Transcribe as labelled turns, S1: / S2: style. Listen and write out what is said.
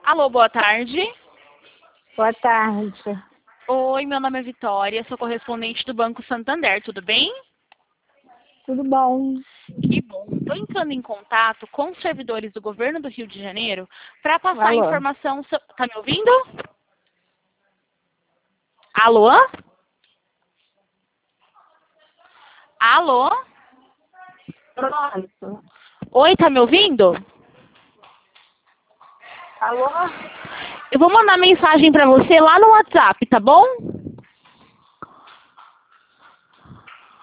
S1: Alô, boa tarde.
S2: Boa tarde.
S1: Oi, meu nome é Vitória, sou correspondente do Banco Santander, tudo bem?
S2: Tudo bom?
S1: Que bom. Estou entrando em contato com os servidores do governo do Rio de Janeiro para passar a
S2: Alô?
S1: informação... Tá me ouvindo? Alô? Alô?
S2: Pronto.
S1: Oi, tá me ouvindo?
S2: Alô?
S1: Eu vou mandar mensagem para você lá no WhatsApp, tá bom?